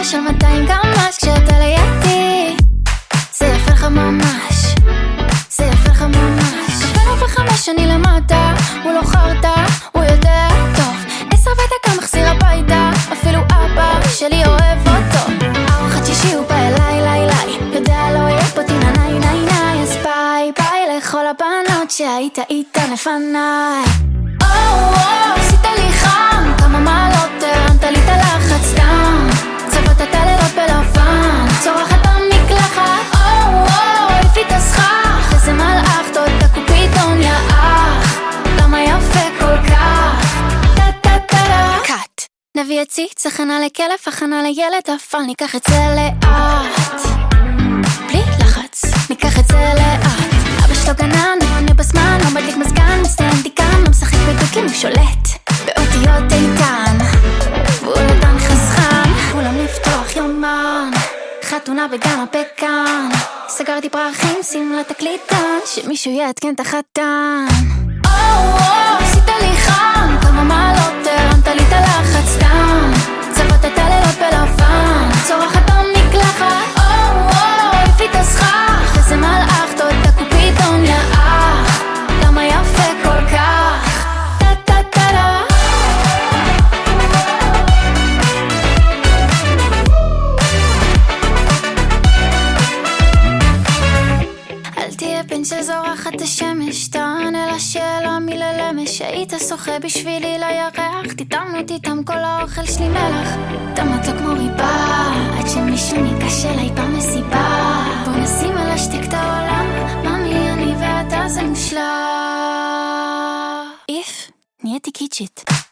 של 200 קמ"ש כשאתה לידי. זה יפה לך ממש, זה יפה לך ממש. אפילו ב5 אני למטה, הוא לא חרטה, הוא יודע טוב. 10 ודקה מחזיר הביתה, אפילו אבא שלי אוהב אותו. ארוחת שישי הוא בא אליי, ליי, יודע לא יהיה פה טינה ניי ניי ניי. אז ביי ביי לכל הבנות שהיית איתן לפניי. עשית לי חם, כמה מעלות הרמת לי את הלחץ סתם. צבעת את הלילות בלבן, צורחת במקלחת. הביא את הסכך, איזה מלאך, תודה קופידון יא אח. למה יפה כל כך? קאט, נביא הציץ, הכנה לכלב, הכנה לילד, אבל ניקח את זה לאט, בלי לחץ, ניקח את זה לאט. אבא שלו גנן, הוא עונה בזמן, לא מדליק מזגן, מסתיים דיקן, לא משחק בדוקים, הוא שולט באותיות איתן, והוא נתן חסכן, כולם לפתוח יומן, חתונה בגן הפקן. סגרתי פרחים, שים לתקליטן, שמישהו יעדכן את החתן. עשית לי חם, כמה מעלות הרמת לי את הלחץ סתם. צבעת את הלילות בלבן, צורחת במקלחת. הביא את הסכך, איזה מלאך, תודה קופידון יא אח. למה יפה כל כך? אל תהיה בן שזורחת השמש, תענה לשאלה מללמש. היית שוחה בשבילי לירח, תיתם לא תיתם כל האוכל שלי מלח. אתה מתוק כמו ריבה, עד שמישהו ניגש אליי במסיבה. בוא נשים על השתיק את העולם, ממי אני ואתה זה מושלם. איף, נהייתי קיצ'ית.